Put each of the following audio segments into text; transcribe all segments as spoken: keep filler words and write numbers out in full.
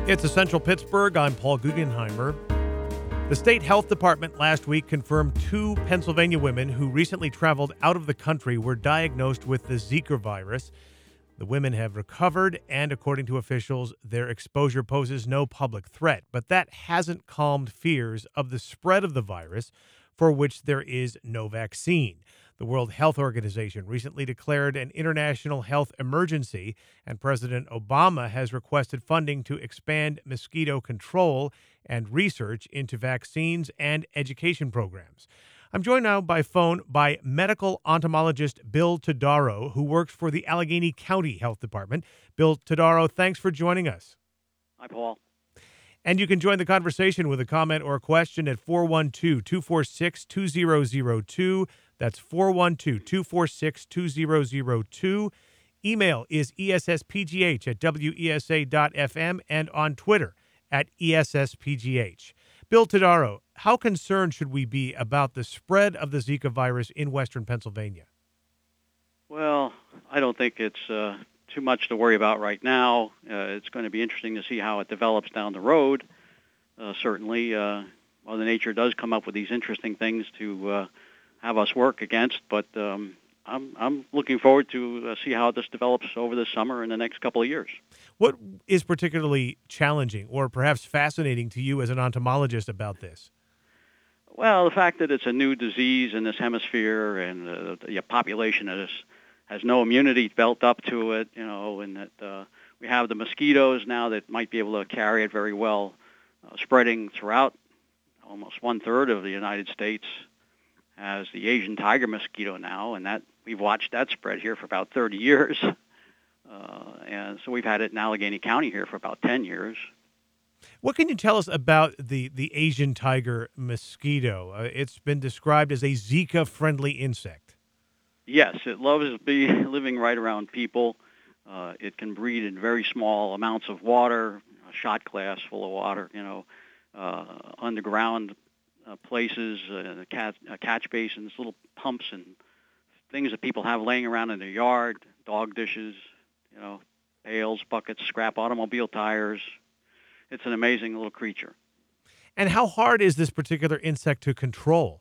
It's Essential Pittsburgh. I'm Paul Guggenheimer. The state health department last week confirmed two Pennsylvania women who recently traveled out of the country were diagnosed with the Zika virus. The women have recovered, and according to officials, their exposure poses no public threat. But that hasn't calmed fears of the spread of the virus, for which there is no vaccine. The World Health Organization recently declared an international health emergency, and President Obama has requested funding to expand mosquito control and research into vaccines and education programs. I'm joined now by phone by medical entomologist Bill Todaro, who works for the Allegheny County Health Department. Bill Todaro, thanks for joining us. Hi, Paul. And you can join the conversation with a comment or a question at four one two, two four six, two zero zero two. That's four one two, two four six, two zero zero two. Email is E S S P G H at W E S A dot F M and on Twitter at E S S P G H. Bill Todaro, how concerned should we be about the spread of the Zika virus in western Pennsylvania? Well, I don't think it's uh, too much to worry about right now. Uh, it's going to be interesting to see how it develops down the road. Uh, certainly, uh, Mother Nature does come up with these interesting things to uh, have us work against, but um, I'm, I'm looking forward to uh, see how this develops over the summer and the next couple of years. What is particularly challenging or perhaps fascinating to you as an entomologist about this? Well, the fact that it's a new disease in this hemisphere and uh, the population has, has no immunity built up to it, you know, and that uh, we have the mosquitoes now that might be able to carry it very well, uh, spreading throughout almost one-third of the United States. Has the Asian tiger mosquito now, and that we've watched that spread here for about thirty years. Uh, and so we've had it in Allegheny County here for about ten years. What can you tell us about the, the Asian tiger mosquito? Uh, it's been described as a Zika-friendly insect. Yes, it loves to be living right around people. Uh, it can breed in very small amounts of water, a shot glass full of water, you know, uh, underground uh, places, uh, cat, uh, catch basins, little pumps and things that people have laying around in their yard, dog dishes, you know, pails, buckets, scrap automobile tires. It's an amazing little creature. And how hard is this particular insect to control?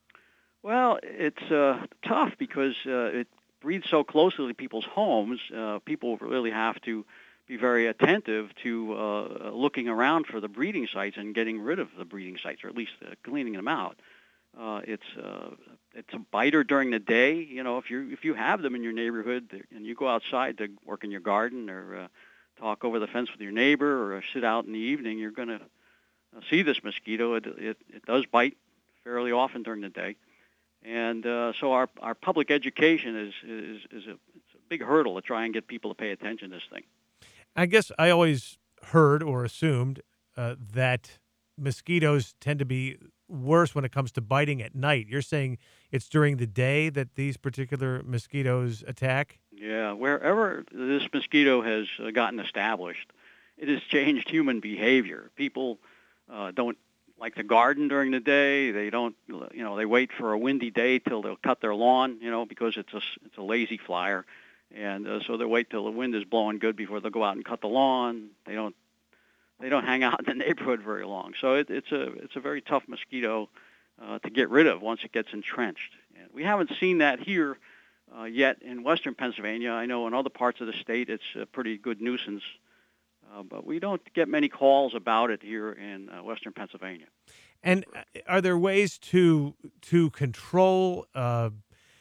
Well, it's uh, tough because uh, it breeds so closely to people's homes. Uh, people really have to be very attentive to uh, looking around for the breeding sites and getting rid of the breeding sites, or at least uh, cleaning them out. Uh, it's uh, it's a biter during the day. You know, if you if you have them in your neighborhood and you go outside to work in your garden or uh, talk over the fence with your neighbor or sit out in the evening, you're going to see this mosquito. It, it it does bite fairly often during the day, and uh, so our our public education is is is a, it's a big hurdle to try and get people to pay attention to this thing. I guess I always heard or assumed uh, that mosquitoes tend to be worse when it comes to biting at night. You're saying it's during the day that these particular mosquitoes attack? Yeah, wherever this mosquito has uh, gotten established, it has changed human behavior. People uh, don't like to garden during the day. They don't, you know, they wait for a windy day till they'll cut their lawn, you know, because it's a, it's a lazy flyer. And uh, so they wait till the wind is blowing good before they'll go out and cut the lawn. They don't They don't hang out in the neighborhood very long, so it, it's a it's a very tough mosquito uh, to get rid of once it gets entrenched. And we haven't seen that here uh, yet in western Pennsylvania. I know in other parts of the state it's a pretty good nuisance, uh, but we don't get many calls about it here in uh, western Pennsylvania. And are there ways to to control? Uh,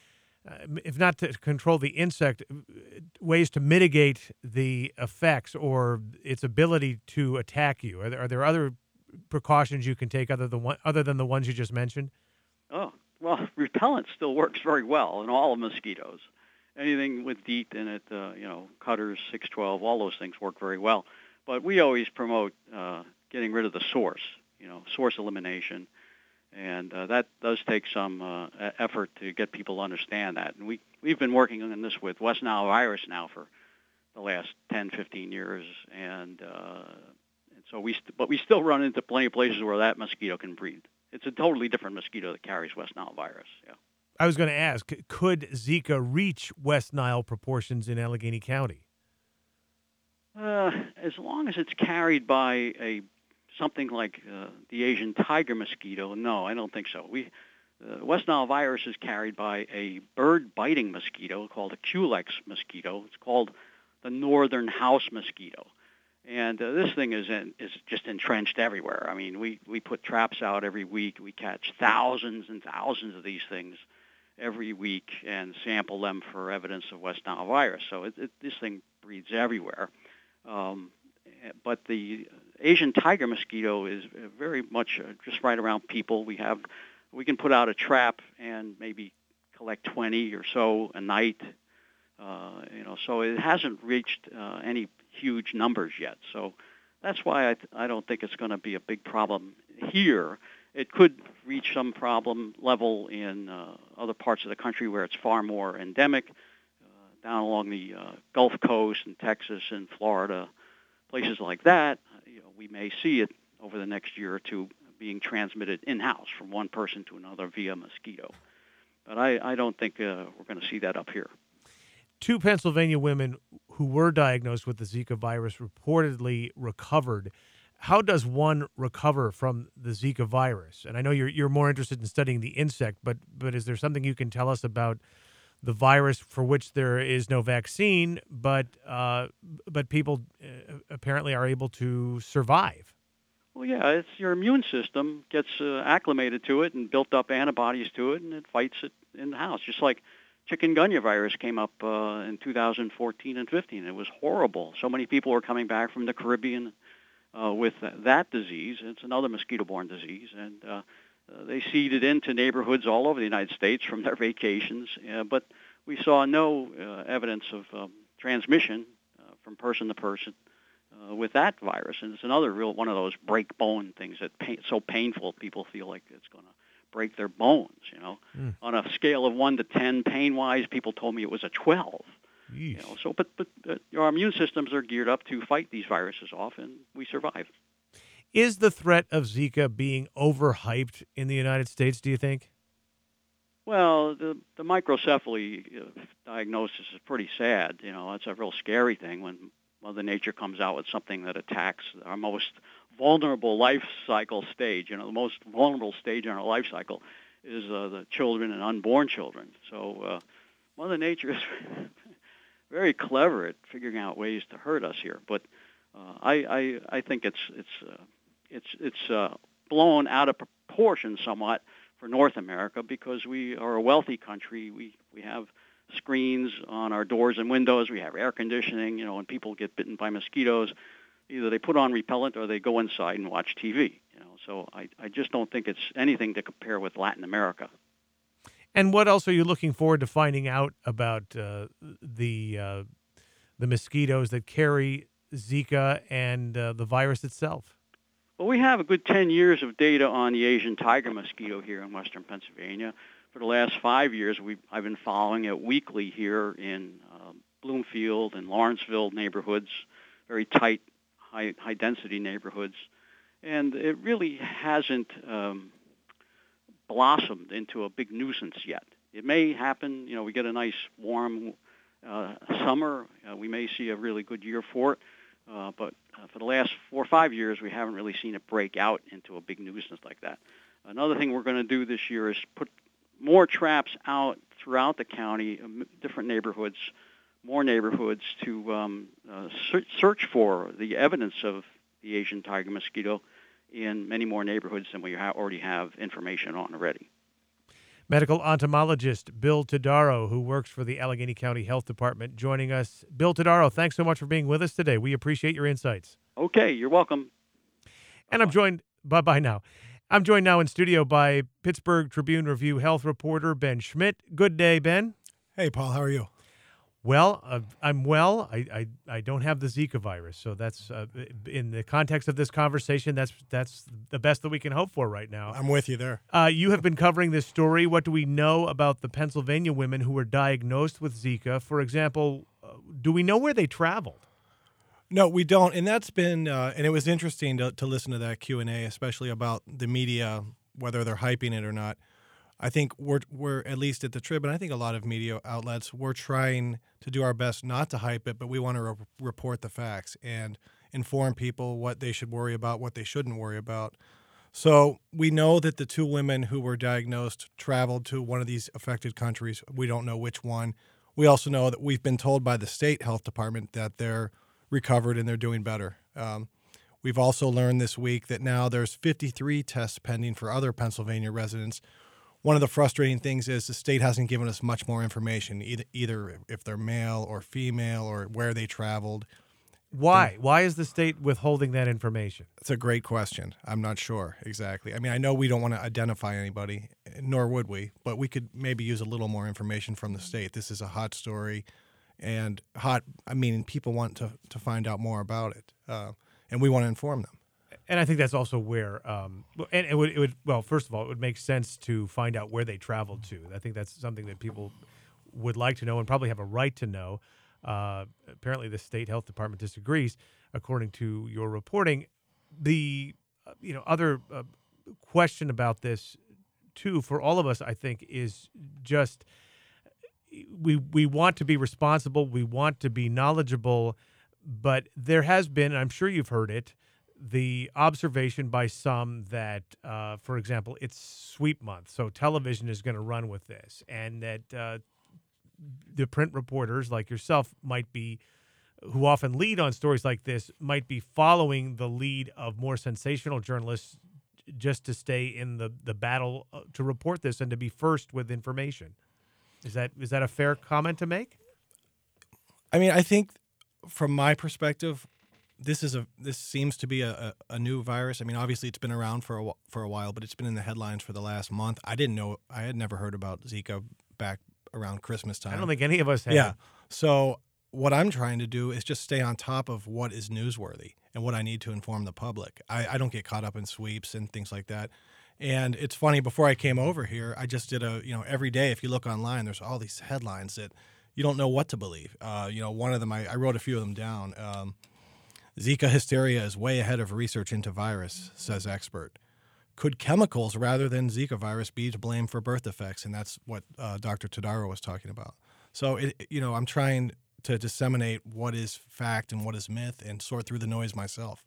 Uh, if not to control the insect, ways to mitigate the effects or its ability to attack you? Are there, are there other precautions you can take other than one, other than the ones you just mentioned? Oh, well, repellent still works very well in all of mosquitoes. Anything with DEET in it, uh, you know, cutters, six twelve, all those things work very well. But we always promote uh, getting rid of the source, you know, source elimination. And uh, that does take some uh, effort to get people to understand that. And we, we've been working on this with West Nile virus now for the last ten, fifteen years. And, uh, and so we, st- but we still run into plenty of places where that mosquito can breed. It's a totally different mosquito that carries West Nile virus, yeah. I was going to ask, could Zika reach West Nile proportions in Allegheny County? Uh, as long as it's carried by a something like uh, the Asian tiger mosquito, no, I don't think so. We uh, West Nile virus is carried by a bird-biting mosquito called a Culex mosquito. It's called the northern house mosquito, and uh, this thing is in, is just entrenched everywhere. I mean, we we put traps out every week. We catch thousands and thousands of these things every week and sample them for evidence of West Nile virus. So it, it, this thing breeds everywhere. Um, but the Asian tiger mosquito is very much uh, just right around people. We have, we can put out a trap and maybe collect twenty or so a night. Uh, you know, so it hasn't reached uh, any huge numbers yet. So that's why I, th- I don't think it's going to be a big problem here. It could reach some problem level in uh, other parts of the country where it's far more endemic, uh, down along the uh, Gulf Coast and Texas and Florida, places like that. You know, we may see it over the next year or two being transmitted in-house from one person to another via mosquito. But I, I don't think uh, we're going to see that up here. Two Pennsylvania women who were diagnosed with the Zika virus reportedly recovered. How does one recover from the Zika virus? And I know you're you're more interested in studying the insect, but but is there something you can tell us about the virus for which there is no vaccine, but uh, but people uh, apparently are able to survive? Well, yeah, it's your immune system gets uh, acclimated to it and built up antibodies to it, and it fights it in the house, just like chikungunya virus came up uh, in two thousand fourteen and fifteen. It was horrible. So many people were coming back from the Caribbean uh, with that disease. It's another mosquito-borne disease, and uh, uh, they seeded into neighborhoods all over the United States from their vacations. Uh, but we saw no uh, evidence of um, transmission uh, from person to person uh, with that virus. And it's another real one of those break bone things that pain, so painful people feel like it's going to break their bones, you know. Mm. On a scale of one to ten, pain-wise, people told me it was a twelve. Yeesh. You know, so, but but uh, our immune systems are geared up to fight these viruses off, and we survive. Is the threat of Zika being overhyped in the United States, do you think? Well, the the microcephaly uh, diagnosis is pretty sad. You know, it's a real scary thing when Mother Nature comes out with something that attacks our most vulnerable life cycle stage. You know, the most vulnerable stage in our life cycle is uh, the children and unborn children. So uh, Mother Nature is very clever at figuring out ways to hurt us here. But uh, I, I I think it's it's uh, it's it's uh, blown out of proportion somewhat for North America because we are a wealthy country. We we have screens on our doors and windows. We have air conditioning. You know, when people get bitten by mosquitoes, either they put on repellent or they go inside and watch T V. You know, so I, I just don't think it's anything to compare with Latin America. And what else are you looking forward to finding out about uh, the uh, the mosquitoes that carry Zika and uh, the virus itself? Well, we have a good ten years of data on the Asian tiger mosquito here in western Pennsylvania. For the last five years, we I've been following it weekly here in uh, Bloomfield and Lawrenceville neighborhoods, very tight, high, high-density neighborhoods. And it really hasn't um, blossomed into a big nuisance yet. It may happen, you know, we get a nice warm uh, summer. Uh, we may see a really good year for it. Uh, but uh, for the last four or five years, we haven't really seen it break out into a big nuisance like that. Another thing we're going to do this year is put more traps out throughout the county, uh, different neighborhoods, more neighborhoods to um, uh, search for the evidence of the Asian tiger mosquito in many more neighborhoods than we ha- already have information on already. Medical entomologist Bill Todaro, who works for the Allegheny County Health Department, joining us. Bill Todaro, thanks so much for being with us today. We appreciate your insights. Okay, you're welcome. And I'm joined, bye-bye now. I'm joined now in studio by Pittsburgh Tribune Review health reporter Ben Schmidt. Good day, Ben. Hey, Paul, how are you? Well, uh, I'm well. I, I I don't have the Zika virus, so that's uh, in the context of this conversation. That's that's the best that we can hope for right now. I'm with you there. Uh, you have been covering this story. What do we know about the Pennsylvania women who were diagnosed with Zika? For example, uh, do we know where they traveled? No, we don't, and that's been uh, and it was interesting to, to listen to that Q and A, especially about the media, whether they're hyping it or not. I think we're we're at least at the Trib, and I think a lot of media outlets, we're trying to do our best not to hype it, but we want to re- report the facts and inform people what they should worry about, what they shouldn't worry about. So we know that the two women who were diagnosed traveled to one of these affected countries. We don't know which one. We also know that we've been told by the state health department that they're recovered and they're doing better. Um, we've also learned this week that now there's fifty-three tests pending for other Pennsylvania residents. One of the frustrating things is the state hasn't given us much more information, either, either if they're male or female or where they traveled. Why? Why is the state withholding that information? It's a great question. I'm not sure exactly. I mean, I know we don't want to identify anybody, nor would we, but we could maybe use a little more information from the state. This is a hot story, and hot, I mean, people want to, to find out more about it, uh, and we want to inform them. And I think that's also where, um, and it would, it would, well, first of all, it would make sense to find out where they traveled to. I think that's something that people would like to know and probably have a right to know. Uh, apparently, the state health department disagrees, according to your reporting. The, uh, you know, other uh, question about this, too, for all of us, I think, is just we we want to be responsible, we want to be knowledgeable, but there has been, and I'm sure you've heard it, the observation by some that, uh, for example, it's sweep month, so television is going to run with this, and that uh, the print reporters like yourself might be, who often lead on stories like this, might be following the lead of more sensational journalists just to stay in the, the battle to report this and to be first with information. Is that is that a fair comment to make? I mean, I think from my perspective, This is a. This seems to be a, a, a new virus. I mean, obviously it's been around for a for a while, but it's been in the headlines for the last month. I didn't know. I had never heard about Zika back around Christmas time. I don't think any of us have. Yeah. So what I'm trying to do is just stay on top of what is newsworthy and what I need to inform the public. I, I don't get caught up in sweeps and things like that. And it's funny. Before I came over here, I just did a. You know, every day if you look online, there's all these headlines that you don't know what to believe. Uh, you know, one of them I, I wrote a few of them down. Um, Zika hysteria is way ahead of research into virus, says expert. Could chemicals rather than Zika virus be to blame for birth defects? And that's what uh, Doctor Todaro was talking about. So, it, you know, I'm trying to disseminate what is fact and what is myth and sort through the noise myself.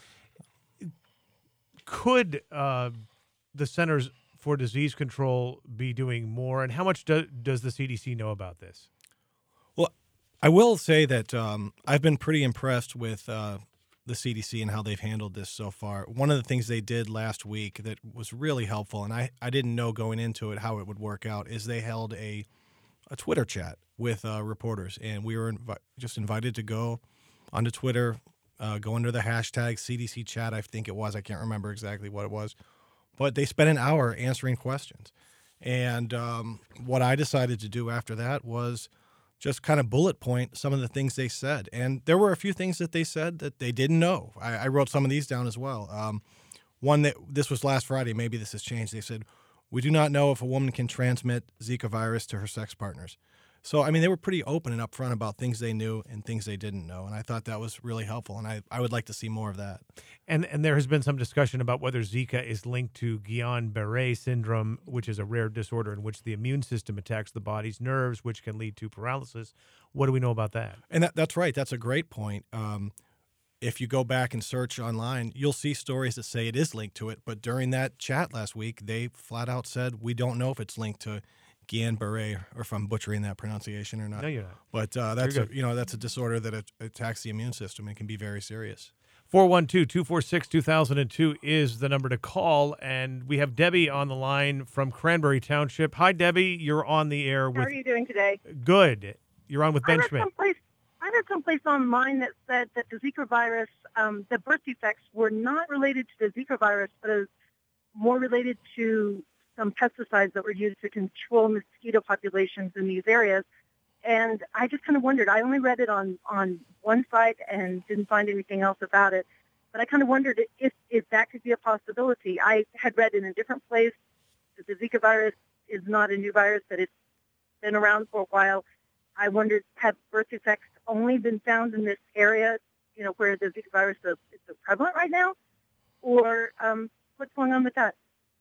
Could uh, the Centers for Disease Control be doing more? And how much do, does the C D C know about this? Well, I will say that um, I've been pretty impressed with uh, the C D C and how they've handled this so far. One of the things they did last week that was really helpful, and I, I didn't know going into it how it would work out, is they held a a Twitter chat with uh, reporters, and we were invi- just invited to go onto Twitter, uh, go under the hashtag C D C chat, I think it was. I can't remember exactly what it was. But they spent an hour answering questions. And um, what I decided to do after that was just kind of bullet point some of the things they said. And there were a few things that they said that they didn't know. I, I wrote some of these down as well. Um, one that, this was last Friday, maybe this has changed. They said, we do not know if a woman can transmit Zika virus to her sex partners. So, I mean, they were pretty open and upfront about things they knew and things they didn't know. And I thought that was really helpful. And I, I would like to see more of that. And and there has been some discussion about whether Zika is linked to Guillain-Barré syndrome, which is a rare disorder in which the immune system attacks the body's nerves, which can lead to paralysis. What do we know about that? And that, that's right. That's a great point. Um, if you go back and search online, you'll see stories that say it is linked to it. But during that chat last week, they flat out said, we don't know if it's linked to Guillain-Barré, or if I'm butchering that pronunciation or not. No, you're not. But uh, that's a, you know that's a disorder that it attacks the immune system and can be very serious. four one two, two four six, two thousand two is the number to call. And we have Debbie on the line from Cranberry Township. Hi, Debbie. You're on the air. With How are you doing today? Good. You're on with Ben I read Schmidt. Someplace, I read someplace online that said that the Zika virus, um, the birth defects were not related to the Zika virus, but is more related to some pesticides that were used to control mosquito populations in these areas. And I just kind of wondered, I only read it on, on one site and didn't find anything else about it. But I kind of wondered if, if that could be a possibility. I had read in a different place that the Zika virus is not a new virus, that it's been around for a while. I wondered, have birth defects only been found in this area, you know, where the Zika virus is, is so prevalent right now? Or um, what's going on with that?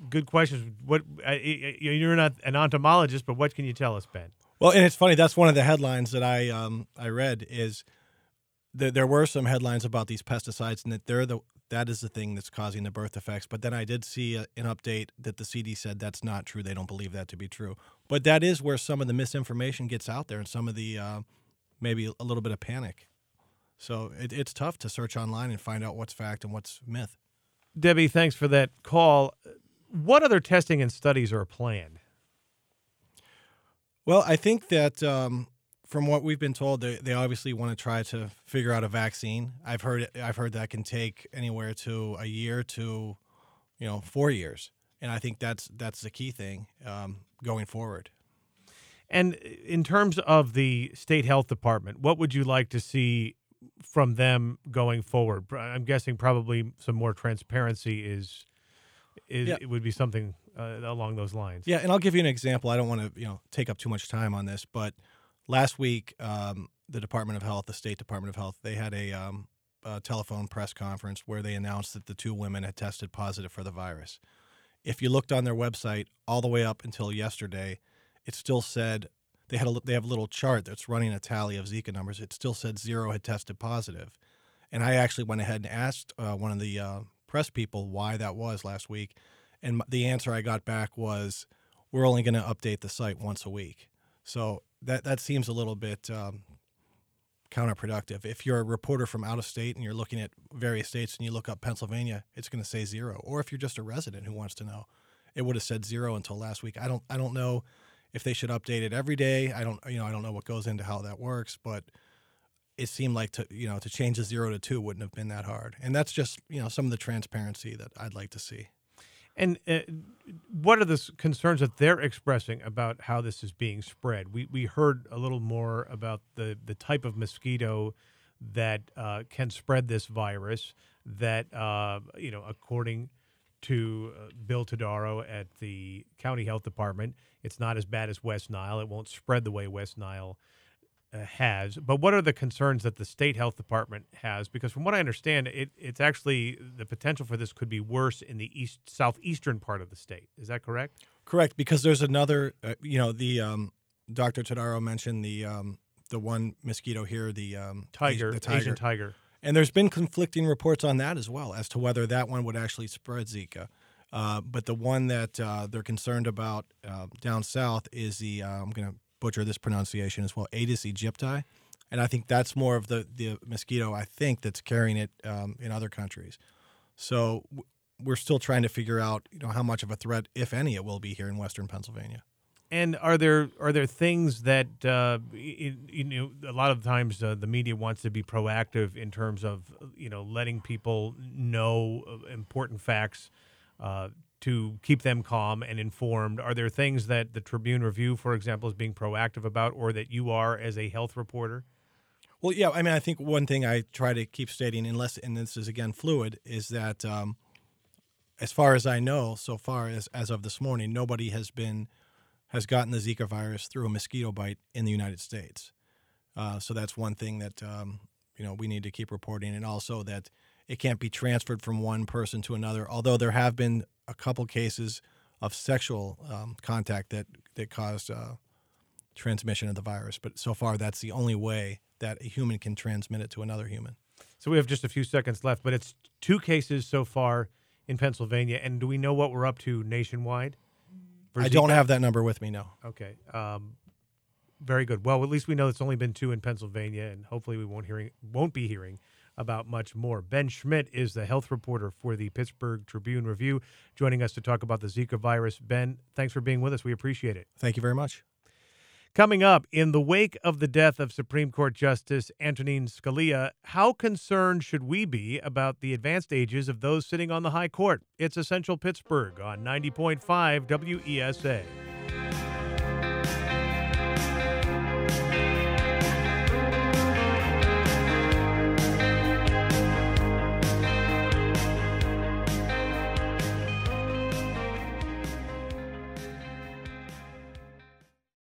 good questions. What uh, you're not an entomologist, but what can you tell us, Ben? Well, and it's funny. That's one of the headlines that I um, I read is that there were some headlines about these pesticides and that they're the that is the thing that's causing the birth defects. But then I did see a, an update that the C D said that's not true. They don't believe that to be true. But that is where some of the misinformation gets out there and some of the uh, maybe a little bit of panic. So it, it's tough to search online and find out what's fact and what's myth. Debbie, thanks for that call. What other testing and studies are planned? Well, I think that um, from what we've been told, they, they obviously want to try to figure out a vaccine. I've heard I've heard that can take anywhere to a year to, you know, four years, and I think that's that's the key thing um, going forward. And in terms of the state health department, what would you like to see from them going forward? I'm guessing probably some more transparency is is yeah. it would be something uh, along those lines. Yeah, and I'll give you an example. I don't want to you know take up too much time on this, but last week um, the Department of Health, the State Department of Health, they had a, um, a telephone press conference where they announced that the two women had tested positive for the virus. If you looked on their website all the way up until yesterday, it still said they had a, they have a little chart that's running a tally of Zika numbers. It still said zero had tested positive. And I actually went ahead and asked uh, one of the uh, press people why that was last week. And the answer I got back was, we're only going to update the site once a week. So that, that seems a little bit um, counterproductive. If you're a reporter from out of state and you're looking at various states and you look up Pennsylvania, it's going to say zero. Or if you're just a resident who wants to know, it would have said zero until last week. I don't I don't know if they should update it every day. I don't you know I don't know what goes into how that works, but it seemed like to you know to change the zero to two wouldn't have been that hard. And that's just you know some of the transparency that I'd like to see. And uh, what are the s- concerns that they're expressing about how this is being spread? We we heard a little more about the, the type of mosquito that uh, can spread this virus. That uh, you know, according to uh, Bill Todaro at the county health department, it's not as bad as West Nile. It won't spread the way West Nile uh, has. But what are the concerns that the state health department has? Because from what I understand, it, it's actually the potential for this could be worse in the east southeastern part of the state. Is that correct? Correct, because there's another, uh, you know, the um, Doctor Todaro mentioned the um, the one mosquito here, the um, Tiger, the tiger. Asian tiger. And there's been conflicting reports on that as well as to whether that one would actually spread Zika. Uh, but the one that uh, they're concerned about uh, down south is the, uh, I'm going to butcher this pronunciation as well, Aedes aegypti. And I think that's more of the, the mosquito, I think, that's carrying it um, in other countries. So w- we're still trying to figure out, you know, how much of a threat, if any, it will be here in western Pennsylvania. And are there are there things that uh, you, you know a lot of times uh, the media wants to be proactive in terms of you know letting people know important facts uh, to keep them calm and informed. Are there things that the Tribune Review, for example, is being proactive about, or that you are as a health reporter? Well, yeah, I mean, I think one thing I try to keep stating, unless and this is again fluid, is that um, as far as I know, so far as as of this morning, nobody has been has gotten the Zika virus through a mosquito bite in the United States. Uh, so that's one thing that um, you know we need to keep reporting, and also that it can't be transferred from one person to another. Although there have been a couple cases of sexual um, contact that that caused uh, transmission of the virus, but so far that's the only way that a human can transmit it to another human. So we have just a few seconds left, but it's two cases so far in Pennsylvania. And do we know what we're up to nationwide? for I don't Zika? have that number with me, no. Okay. Um, very good. Well, at least we know it's only been two in Pennsylvania, and hopefully we won't hearing won't be hearing about much more. Ben Schmidt is the health reporter for the Pittsburgh Tribune Review, joining us to talk about the Zika virus. Ben, thanks for being with us. We appreciate it. Thank you very much. Coming up, in the wake of the death of Supreme Court Justice Antonin Scalia, how concerned should we be about the advanced ages of those sitting on the high court? It's Essential Pittsburgh on ninety point five W E S A.